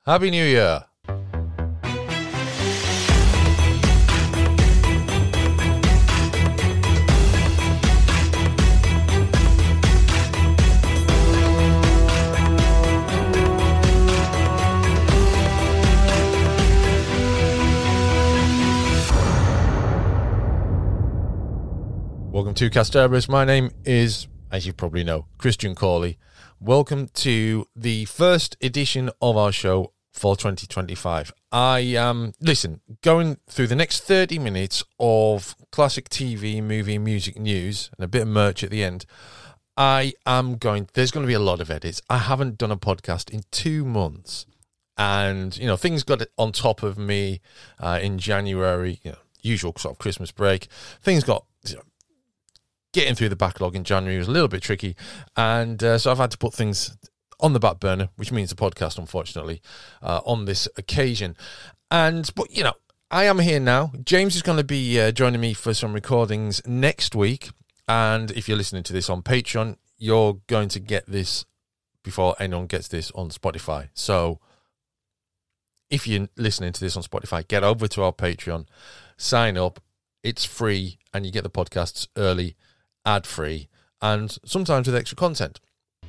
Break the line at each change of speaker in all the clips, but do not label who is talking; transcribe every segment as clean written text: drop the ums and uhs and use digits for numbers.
Happy New Year. Welcome to Casteribus. My name is, as you probably know, Christian Cawley. Welcome to the first edition of our show for 2025. I am, going through the next 30 minutes of classic TV, movie, music news, and a bit of merch at the end. There's going to be a lot of edits. I haven't done a podcast in 2 months. And, things got on top of me in January, usual sort of Christmas break. Things got... Getting through the backlog in January was a little bit tricky, and so I've had to put things on the back burner, which means the podcast, unfortunately, on this occasion. But I am here now. James is going to be joining me for some recordings next week, and if you're listening to this on Patreon, you're going to get this before anyone gets this on Spotify. So if you're listening to this on Spotify, get over to our Patreon, sign up. It's free, and you get the podcasts early, ad-free, and sometimes with extra content.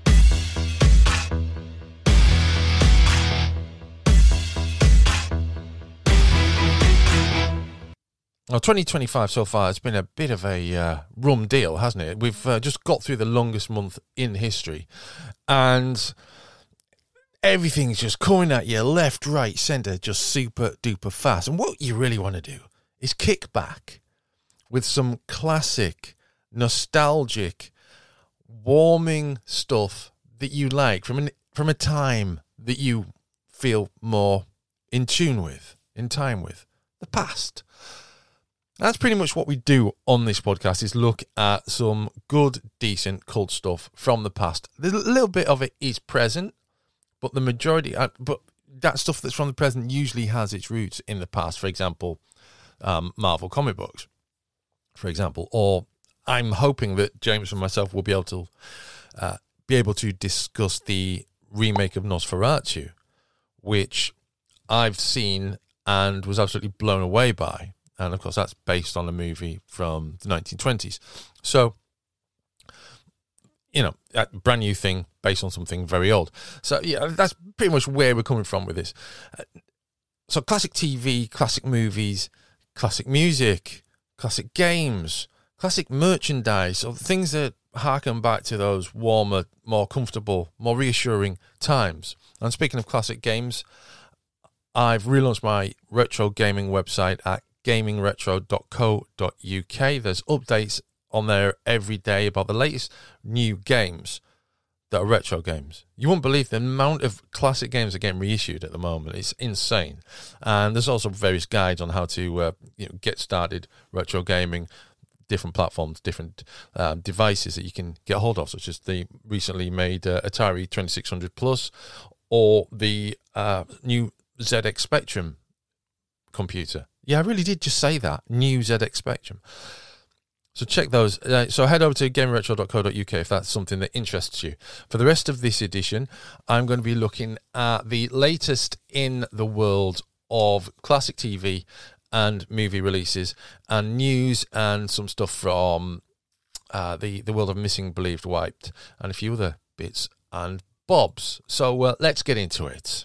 Now, 2025 so far has been a bit of a rum deal, hasn't it? We've just got through the longest month in history, and everything's just coming at you left, right, centre, just super duper fast. And what you really want to do is kick back with some classic, nostalgic, warming stuff that you like from a time that you feel more in time with, the past. That's pretty much what we do on this podcast, is look at some good, decent, cult stuff from the past. A little bit of it is present, but the majority, but that stuff that's from the present usually has its roots in the past. For example, Marvel comic books, for example, or I'm hoping that James and myself will be able to discuss the remake of Nosferatu, which I've seen and was absolutely blown away by. And of course, that's based on a movie from the 1920s. So, a brand new thing based on something very old. So, yeah, that's pretty much where we're coming from with this. So, classic TV, classic movies, classic music, classic games, classic merchandise, or things that harken back to those warmer, more comfortable, more reassuring times. And speaking of classic games, I've relaunched my retro gaming website at gamingretro.co.uk. There's updates on there every day about the latest new games that are retro games. You won't believe the amount of classic games that are getting reissued at the moment. It's insane. And there's also various guides on how to get started retro gaming, different platforms, different devices that you can get hold of, such as the recently made Atari 2600 Plus or the new ZX Spectrum computer. Yeah, I really did just say that, new ZX Spectrum. So check those. So head over to gamingretro.co.uk if that's something that interests you. For the rest of this edition, I'm going to be looking at the latest in the world of classic TV and movie releases and news and some stuff from the world of Missing, Believed, Wiped, and a few other bits and bobs. So let's get into it.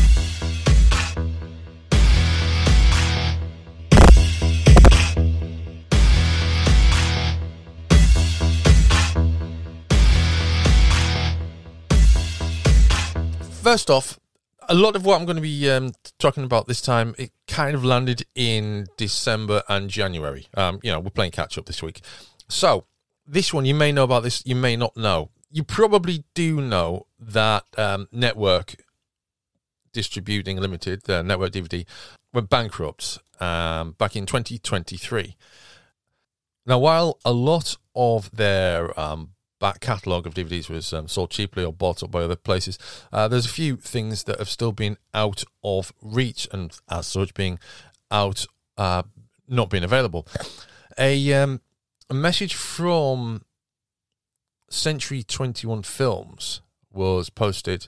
First off, a lot of what I'm going to be talking about this time, it kind of landed in December and January. We're playing catch-up this week. So, this one, you may know about this, you may not know. You probably do know that Network Distributing Limited, the Network DVD, went bankrupt back in 2023. Now, while a lot of their back catalogue of DVDs was sold cheaply or bought up by other places, there's a few things that have still been out of reach and as such being out, not being available. A message from Century 21 Films was posted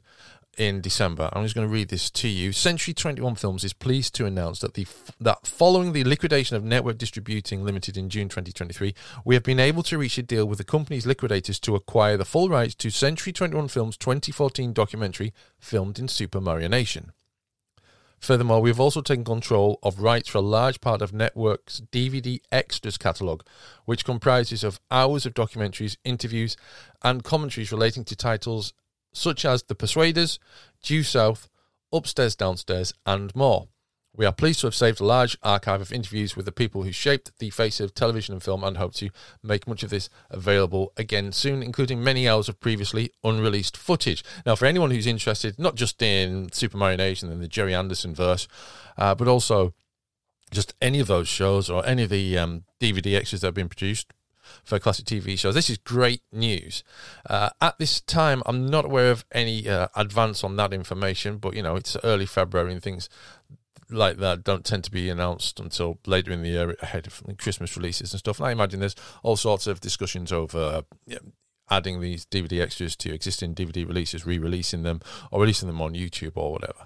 in December. I'm just going to read this to you. Century 21 Films is pleased to announce that following the liquidation of Network Distributing Limited in June 2023, we have been able to reach a deal with the company's liquidators to acquire the full rights to Century 21 Films' 2014 documentary filmed in Super Mario Nation. Furthermore, we have also taken control of rights for a large part of Network's DVD Extras catalogue, which comprises of hours of documentaries, interviews, and commentaries relating to titles such as The Persuaders, Due South, Upstairs Downstairs, and more. We are pleased to have saved a large archive of interviews with the people who shaped the face of television and film and hope to make much of this available again soon, including many hours of previously unreleased footage. Now, for anyone who's interested, not just in Super Mario Nation and the Jerry Anderson verse, but also just any of those shows or any of the DVD extras that have been produced for classic TV shows, this is great news. At this time, I'm not aware of any advance on that information, but, you know, it's early February and things like that don't tend to be announced until later in the year ahead of Christmas releases and stuff. And I imagine there's all sorts of discussions over adding these DVD extras to existing DVD releases, re-releasing them, or releasing them on YouTube or whatever.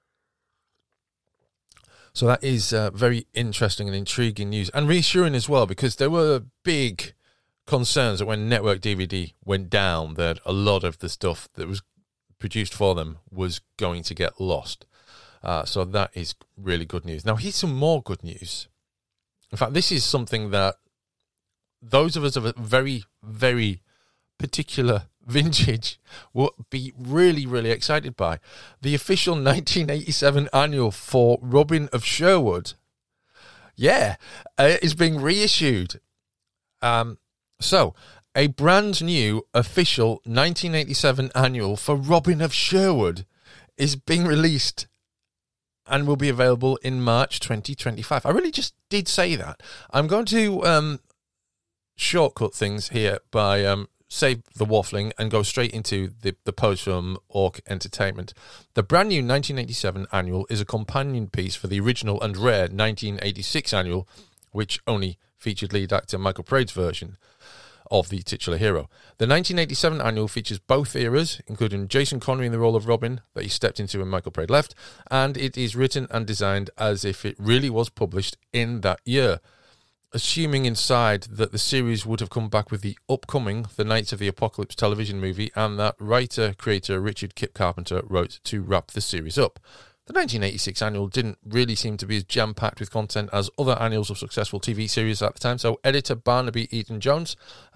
So that is very interesting and intriguing news, and reassuring as well, because there were big concerns that when Network DVD went down, that a lot of the stuff that was produced for them was going to get lost. So that is really good news. Now, here's some more good news. In fact, this is something that those of us of a very, very particular vintage will be really, really excited by. The official 1987 annual for Robin of Sherwood, is being reissued. So, a brand new official 1987 annual for Robin of Sherwood is being released and will be available in March 2025. I really just did say that. I'm going to shortcut things here by save the waffling and go straight into the post from Orc Entertainment. The brand new 1987 annual is a companion piece for the original and rare 1986 annual, which only featured lead actor Michael Praed's version of the titular hero. The 1987 annual features both eras, including Jason Connery in the role of Robin that he stepped into when Michael Praed left, and it is written and designed as if it really was published in that year, assuming inside that the series would have come back with the upcoming The Knights of the Apocalypse television movie, and that writer-creator Richard Kip Carpenter wrote to wrap the series up. The 1986 annual didn't really seem to be as jam-packed with content as other annuals of successful TV series at the time, so editor Barnaby Eaton-Jones,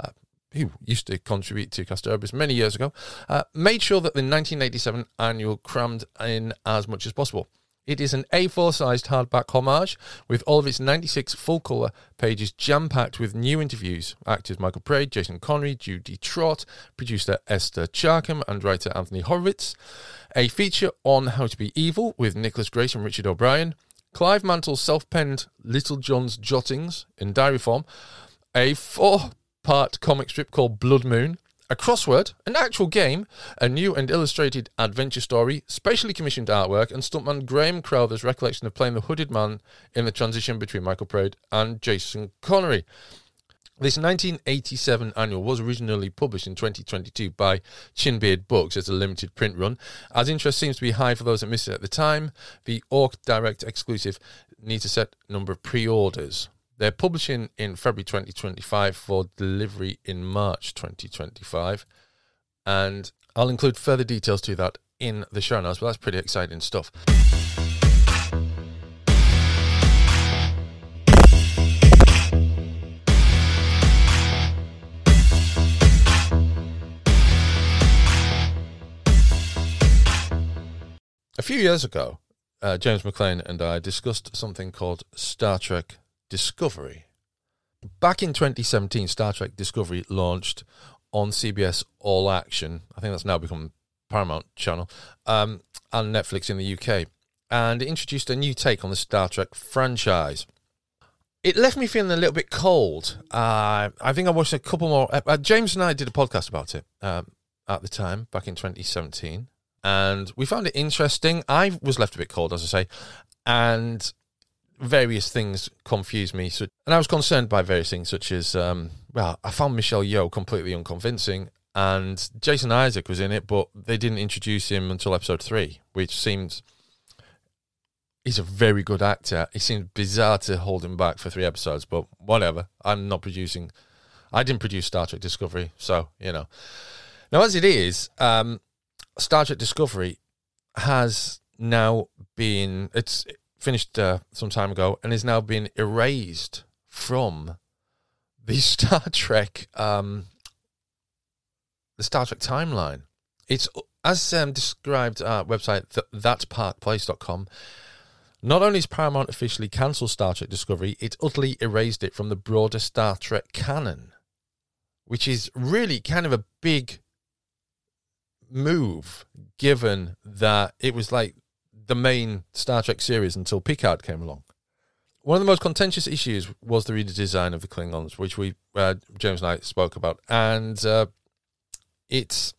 who used to contribute to Castorabis many years ago, made sure that the 1987 annual crammed in as much as possible. It is an A4-sized hardback homage, with all of its 96 full-colour pages jam-packed with new interviews. Actors Michael Praed, Jason Connery, Judy Trott, producer Esther Charkham, and writer Anthony Horowitz. A feature on How to Be Evil with Nicholas Grace and Richard O'Brien. Clive Mantle's self-penned Little John's Jottings in diary form. A 4-part comic strip called Blood Moon. A crossword, an actual game, a new and illustrated adventure story, specially commissioned artwork, and stuntman Graham Crowther's recollection of playing the hooded man in the transition between Michael Praed and Jason Connery. This 1987 annual was originally published in 2022 by Chinbeard Books as a limited print run. As interest seems to be high for those that missed it at the time, the Orc Direct exclusive needs a set number of pre-orders. They're publishing in February 2025 for delivery in March 2025. And I'll include further details to that in the show notes, but that's pretty exciting stuff. A few years ago, James McLean and I discussed something called Star Trek Discovery. Back in 2017, Star Trek Discovery launched on CBS All Action. I think that's now become Paramount Channel, and Netflix in the UK. And it introduced a new take on the Star Trek franchise. It left me feeling a little bit cold. I think I watched a couple more. James and I did a podcast about it at the time, back in 2017. And we found it interesting. I was left a bit cold, as I say. And various things confused me, and I was concerned by various things, such as, I found Michelle Yeoh completely unconvincing, and Jason Isaac was in it, but they didn't introduce him until episode 3, which seems... He's a very good actor. It seems bizarre to hold him back for 3 episodes, but whatever. I'm not producing... I didn't produce Star Trek Discovery, so, Now, as it is, Star Trek Discovery has now been... It's finished some time ago and is now been erased from the Star Trek... the Star Trek timeline. It's, as described at website thatparkplace.com, not only has Paramount officially cancelled Star Trek Discovery, it utterly erased it from the broader Star Trek canon, which is really kind of a big move, given that it was like the main Star Trek series until Picard came along. One of the most contentious issues was the redesign of the Klingons, which we James and I spoke about, and it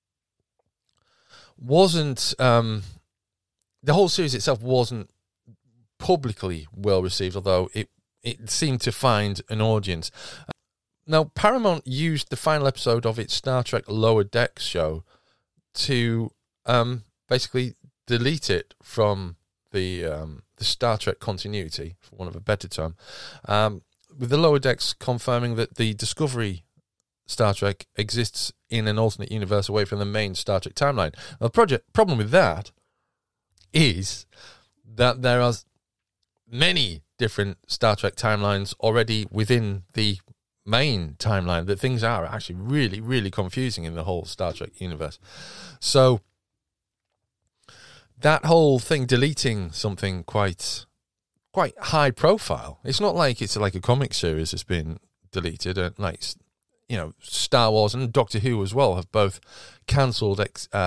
wasn't... the whole series itself wasn't publicly well received, although it seemed to find an audience. Now, Paramount used the final episode of its Star Trek Lower Decks show to basically delete it from the Star Trek continuity, for want of a better term, with the Lower Decks confirming that the Discovery Star Trek exists in an alternate universe away from the main Star Trek timeline. Now, the problem with that is that there are many different Star Trek timelines already within the main timeline, that things are actually really, really confusing in the whole Star Trek universe. So that whole thing, deleting something quite high profile, it's not like it's like a comic series that's been deleted, like, Star Wars and Doctor Who as well have both cancelled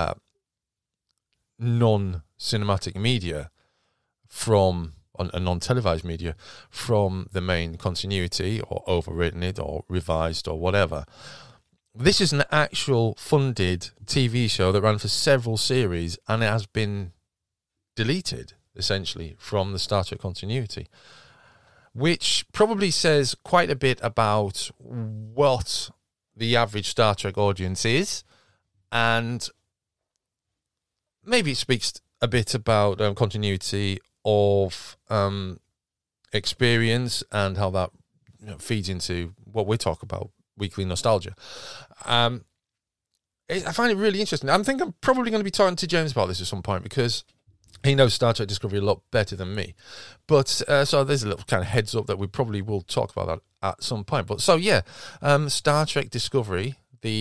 non-cinematic media from a non-televised media from the main continuity, or overwritten it, or revised, or whatever. This is an actual funded TV show that ran for several series, and it has been deleted, essentially, from the Star Trek continuity, which probably says quite a bit about what the average Star Trek audience is, and maybe it speaks a bit about continuity of experience and how that feeds into what we talk about, weekly nostalgia. I find it really interesting. I think I'm probably going to be talking to James about this at some point, because he knows Star Trek Discovery a lot better than me. But so there's a little kind of heads up that we probably will talk about that at some point. But so, yeah, Star Trek Discovery,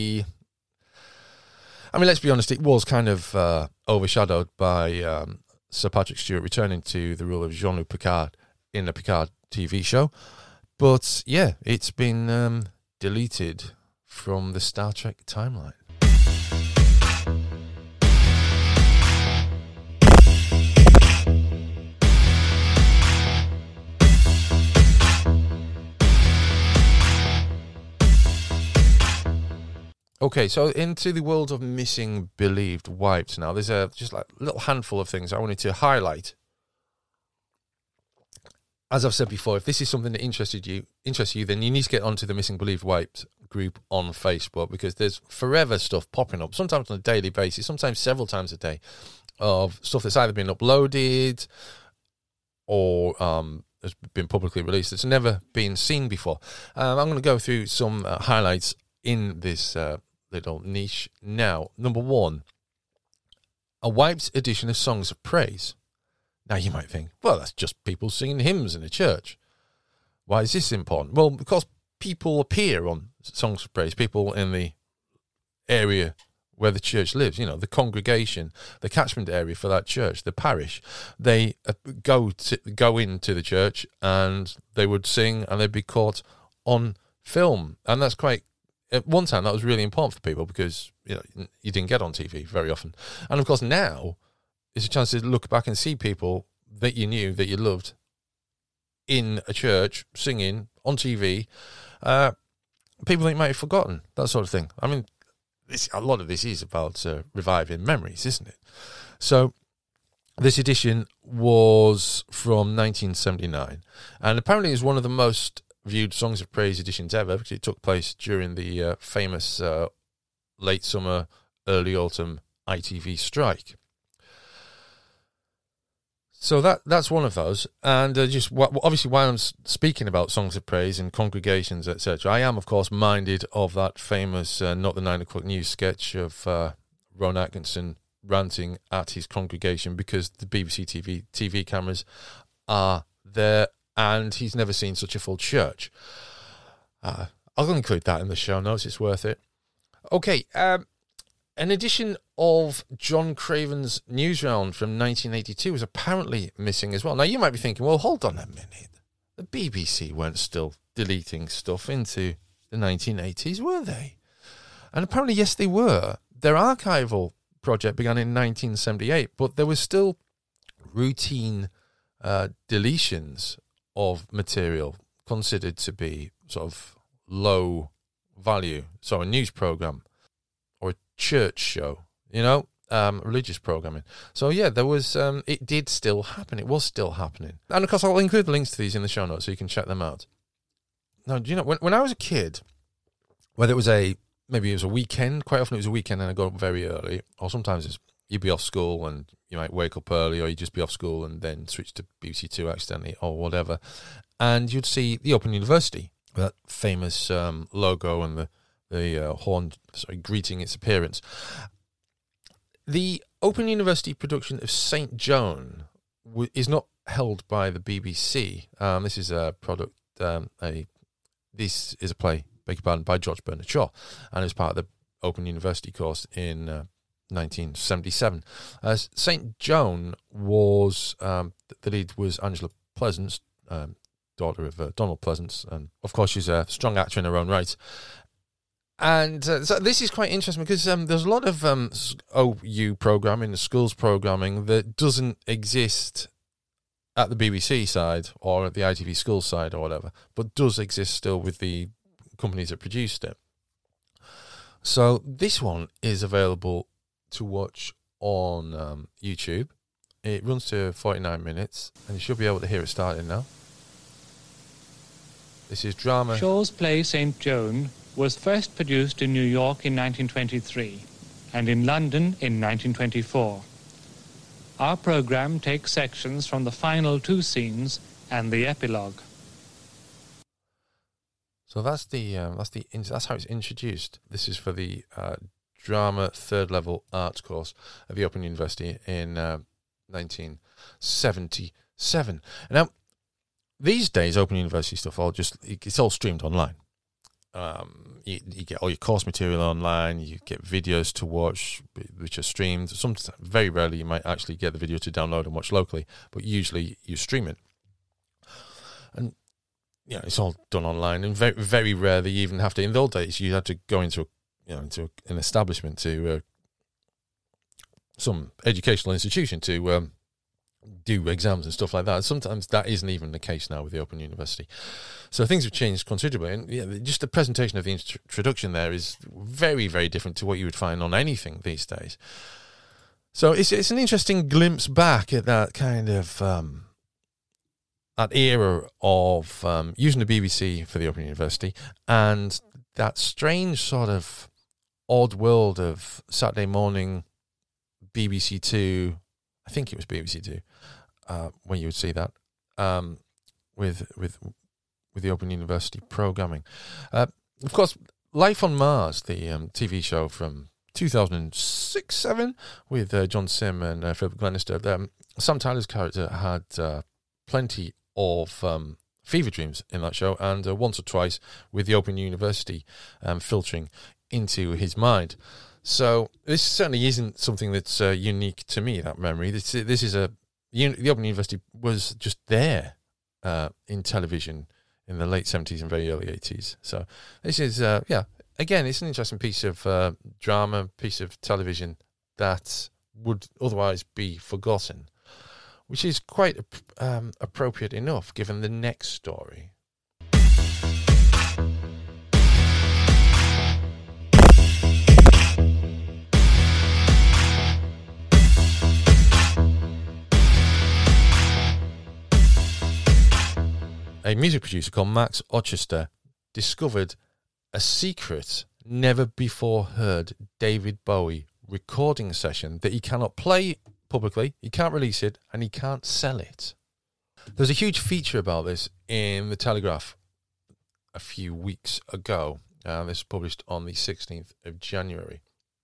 let's be honest, it was kind of overshadowed by Sir Patrick Stewart returning to the role of Jean-Luc Picard in the Picard TV show. But, yeah, it's been deleted from the Star Trek timeline. Okay, so into the world of missing, believed, wiped now. There's just like a little handful of things I wanted to highlight. As I've said before, if this is something that interests you, then you need to get onto the Missing, Believed, Wiped group on Facebook, because there's forever stuff popping up, sometimes on a daily basis, sometimes several times a day, of stuff that's either been uploaded or has been publicly released that's never been seen before. I'm going to go through some highlights in this little niche now. Number 1, a wiped edition of Songs of Praise. Now you might think, well, that's just people singing hymns in a church. Why is this important? Well, because people appear on Songs of Praise, people in the area where the church lives, the congregation, the catchment area for that church, the parish, they go into the church and they would sing, and they'd be caught on film. And that's quite... At one time, that was really important for people, because you didn't get on TV very often. And of course, now it's a chance to look back and see people that you knew, that you loved, in a church singing on TV. People that you might have forgotten, that sort of thing. I mean, a lot of this is about reviving memories, isn't it? So this edition was from 1979, and apparently it was one of the most viewed Songs of Praise editions ever, because it took place during the famous late summer, early autumn ITV strike. So that's one of those. And obviously, while I'm speaking about songs of praise and congregations, etc., I am, of course, minded of that famous Not the 9 o'clock news sketch of Ron Atkinson ranting at his congregation because the BBC TV cameras are there and he's never seen such a full church. I'll include that in the show notes. It's worth it. Okay, an edition of John Craven's Newsround from 1982 was apparently missing as well. Now, you might be thinking, well, hold on a minute. The BBC weren't still deleting stuff into the 1980s, were they? And apparently, yes, they were. Their archival project began in 1978, but there was still routine deletions of material considered to be sort of low value. So a news program or a church show, religious programming. So yeah, there was, it did still happen. It was still happening. And of course, I'll include the links to these in the show notes so you can check them out. Now, do you know, when I was a kid, whether it was maybe it was a weekend, quite often it was a weekend and I got up very early, or sometimes you'd be off school and you might wake up early, or you'd just be off school and then switch to BBC Two accidentally or whatever. And you'd see the Open University, that famous logo and the horn greeting its appearance. The Open University production of St. Joan is not held by the BBC. This is a product, this is a play, beg your pardon, by George Bernard Shaw, and it was part of the Open University course in 1977. St. Joan was, the lead was Angela Pleasance, daughter of Donald Pleasance, and of course she's a strong actor in her own right. And so this is quite interesting because there's a lot of OU programming, the schools programming, that doesn't exist at the BBC side or at the ITV schools side or whatever, but does exist still with the companies that produced it. So this one is available to watch on YouTube. It runs to 49 minutes, and you should be able to hear it starting now. This is drama.
Shaw's play St. Joan was first produced in New York in 1923 and in London in 1924. Our programme takes sections from the final two scenes and the epilogue.
So that's how it's introduced. This is for the drama third level arts course at the Open University in 1977. Now, these days, Open University stuff it's all streamed online. You get all your course material online. You get videos to watch, which are streamed. Sometimes, very rarely, you might actually get the video to download and watch locally, but usually you stream it. And it's all done online, and very, very rarely you even have to. In the old days, you had to go into an establishment, to some educational institution to do exams and stuff like that. Sometimes that isn't even the case now with the Open University. So things have changed considerably, and just the presentation of the introduction there is very, very different to what you would find on anything these days. So it's an interesting glimpse back at that kind of that era of using the BBC for the Open University, and that strange sort of odd world of Saturday morning BBC Two. I think it was BBC Two when you would see that with the Open University programming. Of course, Life on Mars, the TV show from 2006-7 with John Sim and Philip Glenister. Sam Tyler's character had plenty of fever dreams in that show, and once or twice with the Open University filtering into his mind. So this certainly isn't something that's unique to me, that memory. This is the Open University was just there in television in the late 70s and very early 80s. So this is, again, it's an interesting piece of drama, piece of television that would otherwise be forgotten, which is quite appropriate enough given the next story. A music producer called Max Ochester discovered a secret never before heard David Bowie recording a session that he cannot play publicly, he can't release it, and he can't sell it. There's a huge feature about this in The Telegraph a few weeks ago. This was published on the 16th of January.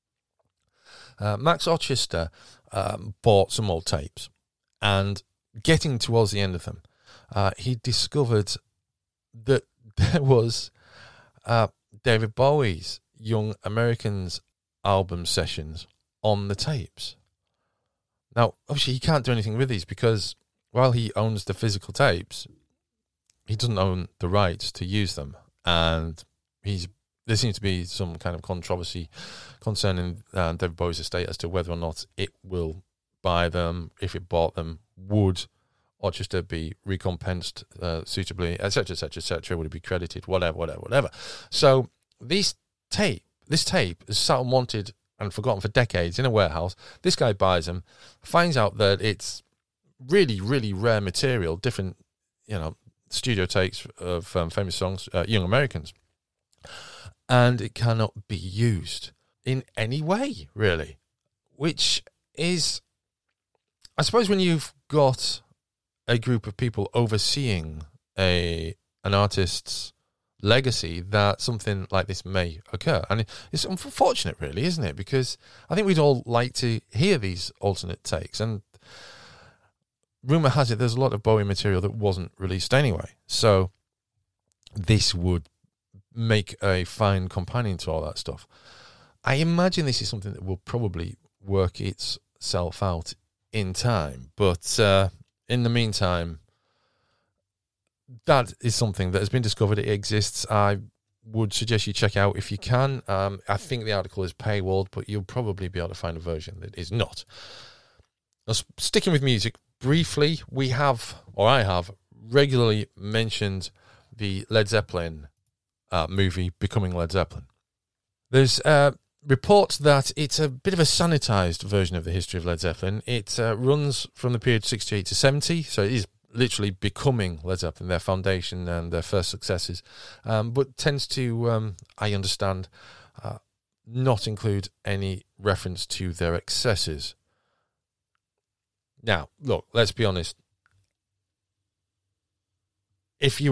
Max Rochester bought some old tapes, and getting towards the end of them, he discovered that there was David Bowie's Young Americans album sessions on the tapes. Now, obviously, he can't do anything with these because while he owns the physical tapes, he doesn't own the rights to use them. And there seems to be some kind of controversy concerning David Bowie's estate as to whether or not it will buy them. If it bought them, would Rochester be recompensed suitably, etc., etc., etc.? Would it be credited? Whatever. So this tape is sat unwanted and forgotten for decades in a warehouse. This guy buys them, finds out that it's really, really rare material, different, studio takes of famous songs, Young Americans, and it cannot be used in any way, really, which is, I suppose, when you've got a group of people overseeing an artist's legacy, that something like this may occur. And it's unfortunate, really, isn't it? Because I think we'd all like to hear these alternate takes, and rumour has it there's a lot of Bowie material that wasn't released anyway. So this would make a fine companion to all that stuff. I imagine this is something that will probably work itself out in time. But in the meantime, that is something that has been discovered. It exists. I would suggest you check out if you can. I think the article is paywalled, but you'll probably be able to find a version that is not. Now, sticking with music, briefly, I have regularly mentioned the Led Zeppelin movie, Becoming Led Zeppelin. There's reports that it's a bit of a sanitized version of the history of Led Zeppelin. It runs from the period 68 to 70, so it is literally becoming Led Zeppelin, their foundation and their first successes, but tends to, I understand, not include any reference to their excesses. Now, look, let's be honest. If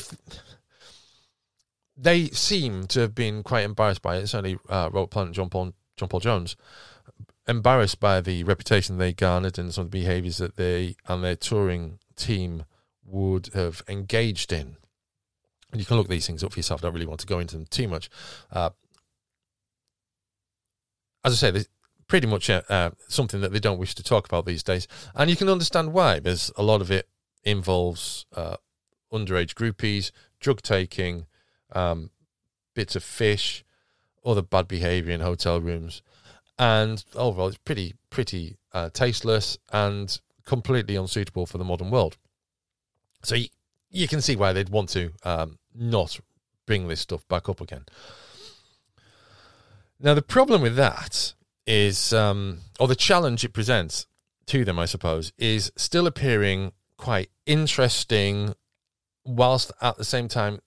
they seem to have been quite embarrassed by it, certainly Robert Plant and John Paul Jones, embarrassed by the reputation they garnered and some of the behaviours that they and their touring team would have engaged in. And you can look these things up for yourself. I don't really want to go into them too much. As I say, there's pretty much something that they don't wish to talk about these days. And you can understand why. There's a lot of it involves underage groupies, drug taking, bits of fish, other bad behaviour in hotel rooms. And overall, it's pretty tasteless and completely unsuitable for the modern world. So you can see why they'd want to not bring this stuff back up again. Now, the problem with that is, or the challenge it presents to them, I suppose, is still appearing quite interesting, whilst at the same time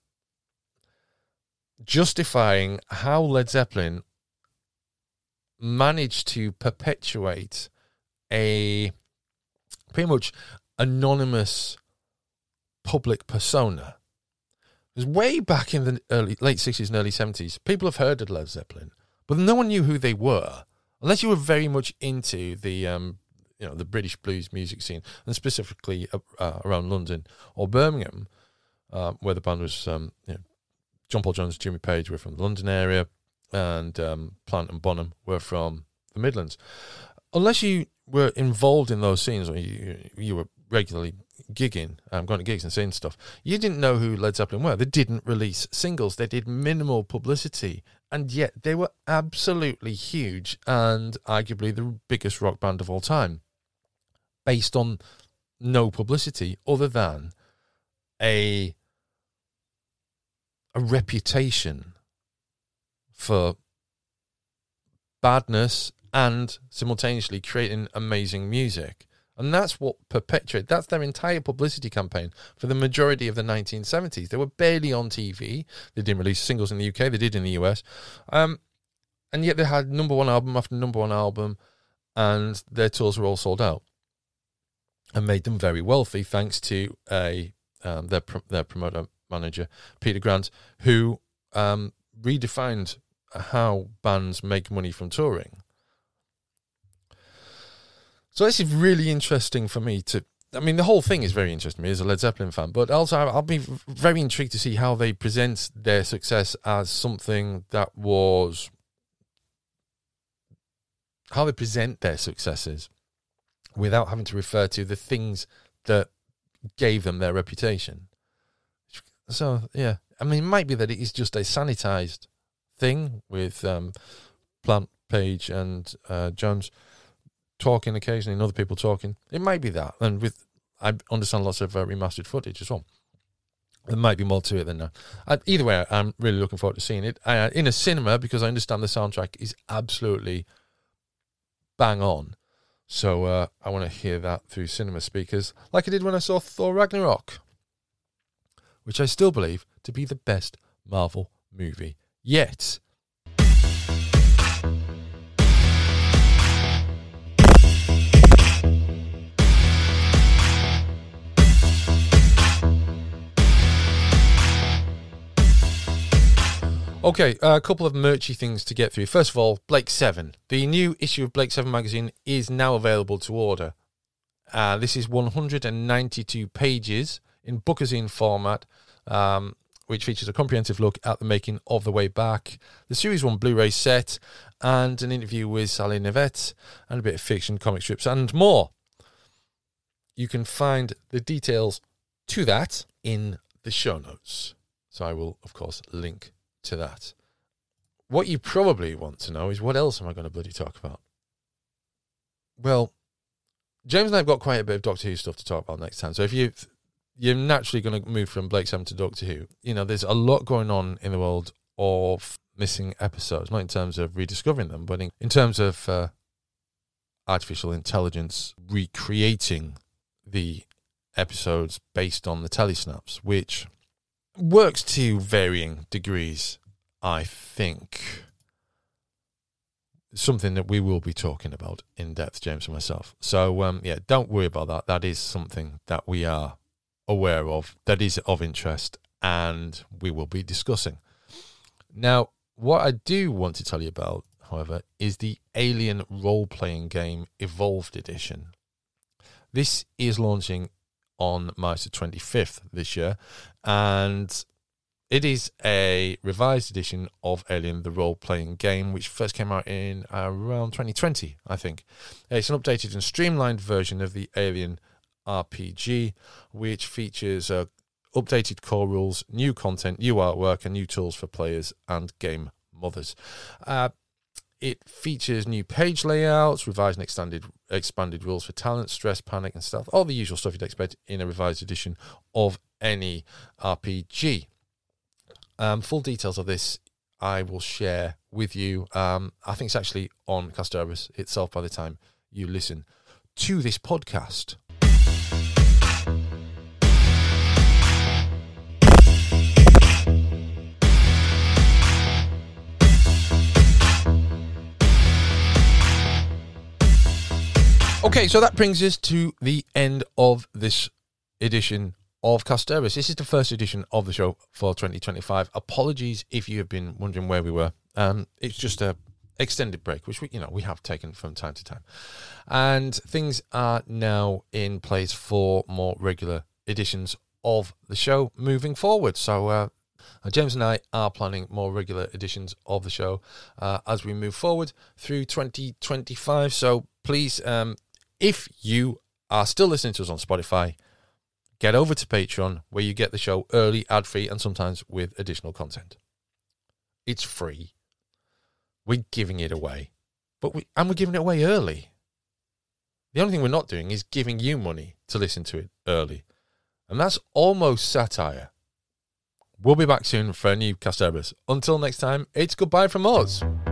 justifying how Led Zeppelin managed to perpetuate a pretty much anonymous public persona. Because way back in the late 60s and early 70s, people have heard of Led Zeppelin, but no one knew who they were, unless you were very much into the the British blues music scene, and specifically around London or Birmingham, where the band was. John Paul Jones, Jimmy Page were from the London area, and Plant and Bonham were from the Midlands. Unless you were involved in those scenes, or you were regularly gigging, going to gigs and seeing stuff, you didn't know who Led Zeppelin were. They didn't release singles. They did minimal publicity, and yet they were absolutely huge and arguably the biggest rock band of all time, based on no publicity other than a reputation for badness and simultaneously creating amazing music. And that's what perpetuated, that's their entire publicity campaign for the majority of the 1970s. They were barely on TV. They didn't release singles in the UK, they did in the US. And yet they had number one album after number one album, and their tours were all sold out. And made them very wealthy thanks to their promoter manager, Peter Grant, who redefined how bands make money from touring. So this is really interesting for me the whole thing is very interesting to me as a Led Zeppelin fan, but also I'll be very intrigued to see how they present their success as something that was, how they present their successes without having to refer to the things that gave them their reputation. So, yeah, it might be that it is just a sanitized thing with Plant, Page and Jones talking occasionally and other people talking. It might be that. And I understand lots of remastered footage as well. There might be more to it than that. Either way, I'm really looking forward to seeing it in a cinema, because I understand the soundtrack is absolutely bang on. So I want to hear that through cinema speakers, like I did when I saw Thor Ragnarok, which I still believe to be the best Marvel movie yet. Okay, a couple of merchy things to get through. First of all, Blake 7. The new issue of Blake 7 magazine is now available to order. This is 192 pages in bookazine format, which features a comprehensive look at the making of The Way Back, the Series 1 Blu-ray set, and an interview with Sally Nivette, and a bit of fiction, comic strips, and more. You can find the details to that in the show notes. So I will, of course, link to that. What you probably want to know is, what else am I going to bloody talk about? Well, James and I have got quite a bit of Doctor Who stuff to talk about next time. So if you're naturally going to move from Blake 7 to Doctor Who, there's a lot going on in the world of missing episodes, not in terms of rediscovering them, but in terms of artificial intelligence recreating the episodes based on the telesnaps, which works to varying degrees, I think. Something that we will be talking about in depth, James and myself. So, don't worry about that. That is something that we are aware of, that is of interest, and we will be discussing. Now, what I do want to tell you about, however, is the Alien role-playing game Evolved Edition. This is launching on March the 25th this year, and it is a revised edition of Alien, the role-playing game, which first came out in around 2020, I think. It's an updated and streamlined version of the Alien RPG, which features updated core rules, new content, new artwork, and new tools for players and game mothers. It features new page layouts, revised and expanded rules for talent, stress, panic, and stuff. All the usual stuff you'd expect in a revised edition of any RPG. Full details of this I will share with you. I think it's actually on Kasterborous itself by the time you listen to this podcast. Okay, so that brings us to the end of this edition of Kasterborous. This is the first edition of the show for 2025. Apologies if you have been wondering where we were. It's just a extended break, which we have taken from time to time, and things are now in place for more regular editions of the show moving forward. So James and I are planning more regular editions of the show as we move forward through 2025. So please, if you are still listening to us on Spotify, get over to Patreon, where you get the show early, ad-free, and sometimes with additional content. It's free. We're giving it away. We're giving it away early. The only thing we're not doing is giving you money to listen to it early. And that's almost satire. We'll be back soon for a new Kasterborous. Until next time, it's goodbye from us.